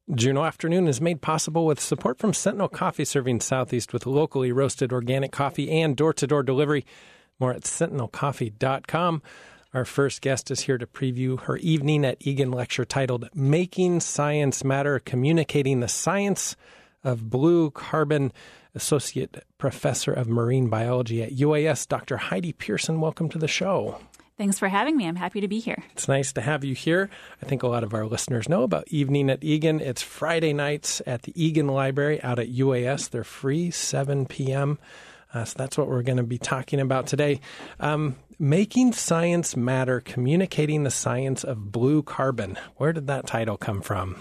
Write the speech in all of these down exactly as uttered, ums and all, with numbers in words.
Juneau Afternoon is made possible with support from Sentinel Coffee, serving Southeast with locally roasted organic coffee and door-to-door delivery. More at sentinel coffee dot com. Our first guest is here to preview her evening at Egan lecture titled Making Science Matter, Communicating the Science of Blue Carbon. Associate Professor of Marine Biology at U A S, Doctor Heidi Pearson. Welcome to the show. Thanks for having me. I'm happy to be here. It's nice to have you here. I think a lot of our listeners know about Evening at Egan. It's Friday nights at the Egan Library out at U A S. They're free, seven p.m. Uh, so that's what we're going to be talking about today. Um, Making Science Matter, Communicating the Science of Blue Carbon. Where did that title come from?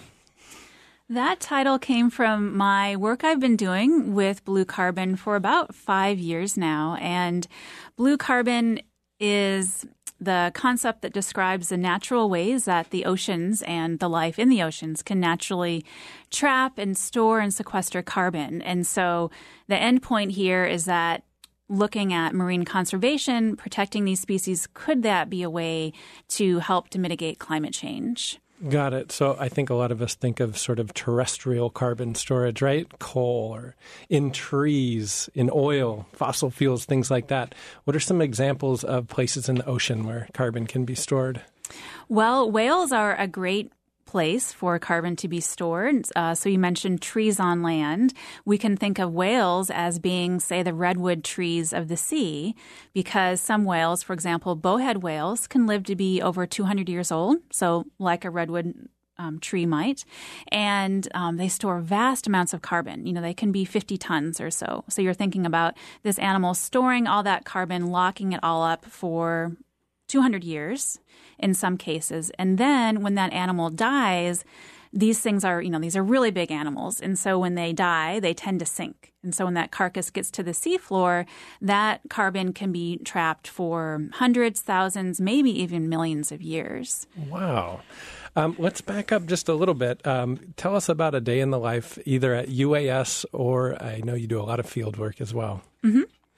That title came from my work I've been doing with blue carbon for about five years now. And blue carbon is the concept that describes the natural ways that the oceans and the life in the oceans can naturally trap and store and sequester carbon. And so the end point here is that looking at marine conservation, protecting these species, could that be a way to help to mitigate climate change? Got it. So I think a lot of us think of sort of terrestrial carbon storage, right? Coal or in trees, in oil, fossil fuels, things like that. What are some examples of places in the ocean where carbon can be stored? Well, whales are a great place for carbon to be stored. Uh, so you mentioned trees on land. We can think of whales as being, say, the redwood trees of the sea, because some whales, for example, bowhead whales, can live to be over two hundred years old, so like a redwood um, tree might, and um, they store vast amounts of carbon. You know, they can be fifty tons or so. So you're thinking about this animal storing all that carbon, locking it all up for two hundred years in some cases. And then when that animal dies, these things are, you know, these are really big animals. And so when they die, they tend to sink. And so when that carcass gets to the seafloor, that carbon can be trapped for hundreds, thousands, maybe even millions of years. Wow. Um, let's back up just a little bit. Um, tell us about a day in the life, either at U A S or I know you do a lot of field work as well. Mm-hmm.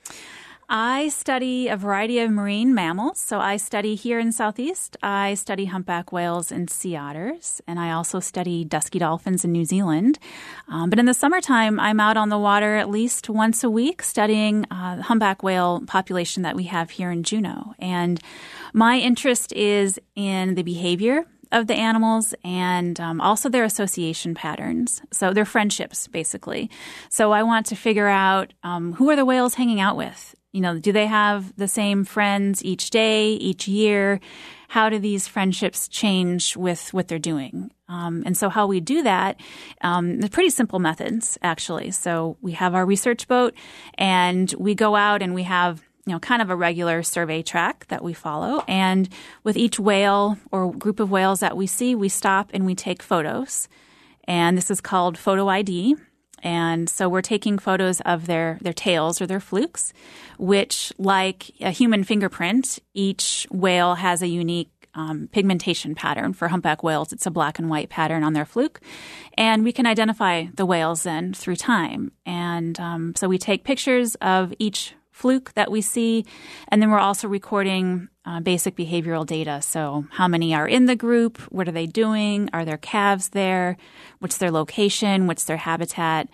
I study a variety of marine mammals. So I study here in Southeast. I study humpback whales and sea otters, and I also study dusky dolphins in New Zealand. Um, but in the summertime, I'm out on the water at least once a week studying uh, the humpback whale population that we have here in Juneau. And my interest is in the behavior of the animals and um, also their association patterns. So their friendships, basically. So I want to figure out um, who are the whales hanging out with? You know, do they have the same friends each day, each year? How do these friendships change with what they're doing? Um, and so how we do that, um, they're pretty simple methods, actually. So we have our research boat and we go out and we have, you know, kind of a regular survey track that we follow. And with each whale or group of whales that we see, we stop and we take photos. And this is called photo I D. And so we're taking photos of their, their tails or their flukes, which, like a human fingerprint, each whale has a unique um, pigmentation pattern. For humpback whales, it's a black and white pattern on their fluke. And we can identify the whales then through time. And um, so we take pictures of each fluke that we see, and then we're also recording uh, basic behavioral data. So how many are in the group? What are they doing? Are there calves there? What's their location? What's their habitat?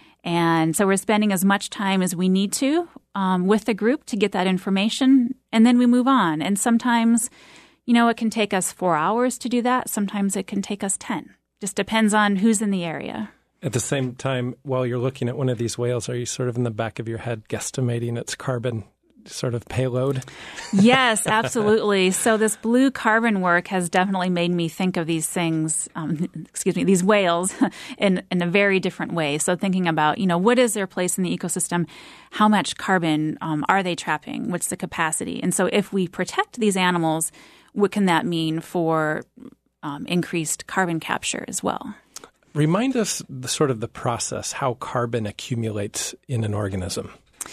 And so we're spending as much time as we need to um, with the group to get that information, and then we move on. And sometimes, you know, it can take us four hours to do that. Sometimes it can take us ten. Just depends on who's in the area. At the same time, while you're looking at one of these whales, are you sort of in the back of your head guesstimating its carbon sort of payload? Yes, absolutely. So this blue carbon work has definitely made me think of these things, um, excuse me, these whales in, in a very different way. So thinking about, you know, what is their place in the ecosystem? How much carbon um, are they trapping? What's the capacity? And so if we protect these animals, what can that mean for um, increased carbon capture as well? Remind us the sort of the process, how carbon accumulates in an organism.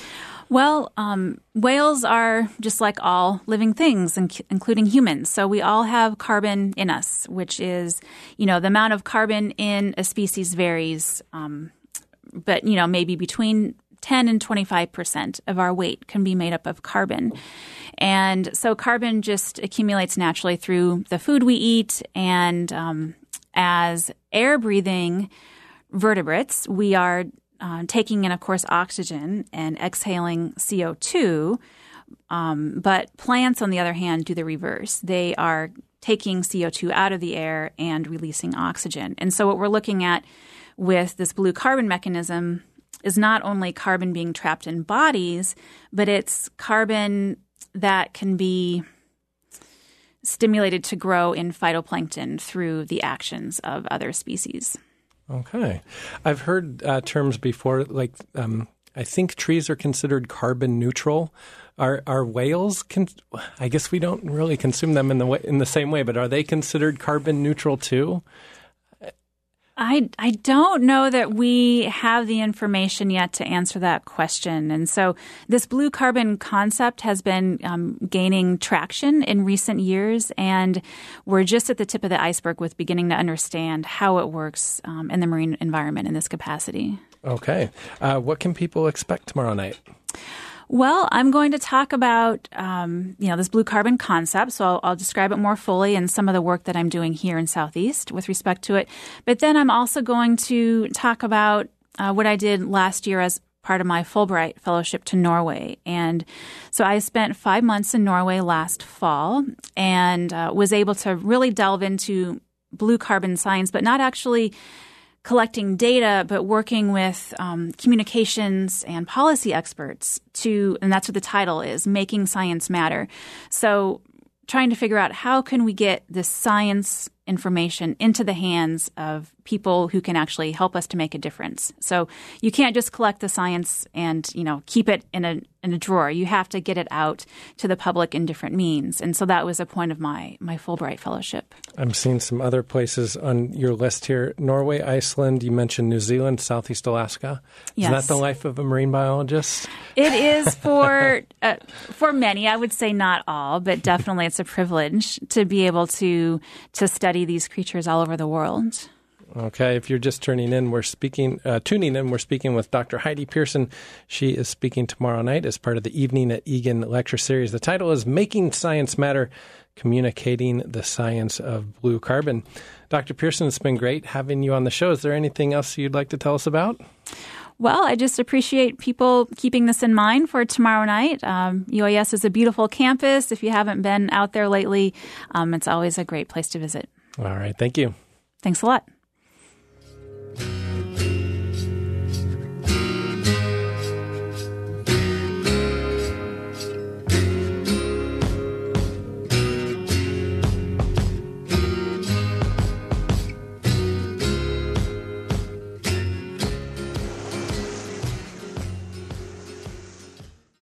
Well, um, whales are just like all living things, including humans. So we all have carbon in us, which is, you know, the amount of carbon in a species varies, um, but, you know, maybe between ten and twenty-five percent of our weight can be made up of carbon. And so carbon just accumulates naturally through the food we eat and um as air-breathing vertebrates, we are uh, taking in, of course, oxygen and exhaling C O two. Um, but plants, on the other hand, do the reverse. They are taking C O two out of the air and releasing oxygen. And so what we're looking at with this blue carbon mechanism is not only carbon being trapped in bodies, but it's carbon that can be stimulated to grow in phytoplankton through the actions of other species. Okay. I've heard uh, terms before, like um, I think trees are considered carbon neutral. Are are whales? Con- I guess we don't really consume them in the way, in the same way, but are they considered carbon neutral too? I I don't know that we have the information yet to answer that question, and so this blue carbon concept has been um, gaining traction in recent years, and we're just at the tip of the iceberg with beginning to understand how it works um, in the marine environment in this capacity. Okay, uh, what can people expect tomorrow night? Well, I'm going to talk about, um, you know, this blue carbon concept. So I'll, I'll describe it more fully and some of the work that I'm doing here in Southeast with respect to it. But then I'm also going to talk about uh, what I did last year as part of my Fulbright fellowship to Norway. And so I spent five months in Norway last fall and uh, was able to really delve into blue carbon science, but not actually collecting data, but working with um, communications and policy experts to, and that's what the title is, Making Science Matter. So trying to figure out how can we get this science information into the hands of people who can actually help us to make a difference. So you can't just collect the science and, you know, keep it in a in a drawer. You have to get it out to the public in different means. And so that was a point of my my Fulbright fellowship. I'm seeing some other places on your list here. Norway, Iceland, you mentioned New Zealand, Southeast Alaska. Yes. Is that the life of a marine biologist? It is for uh, for many. I would say not all, but definitely it's a privilege to be able to to study these creatures all over the world. Okay, if you're just turning in, we're speaking, uh, tuning in, we're speaking with Doctor Heidi Pearson. She is speaking tomorrow night as part of the Evening at Egan lecture series. The title is Making Science Matter, Communicating the Science of Blue Carbon. Doctor Pearson, it's been great having you on the show. Is there anything else you'd like to tell us about? Well, I just appreciate people keeping this in mind for tomorrow night. Um, U A S is a beautiful campus. If you haven't been out there lately, um, it's always a great place to visit. All right. Thank you. Thanks a lot.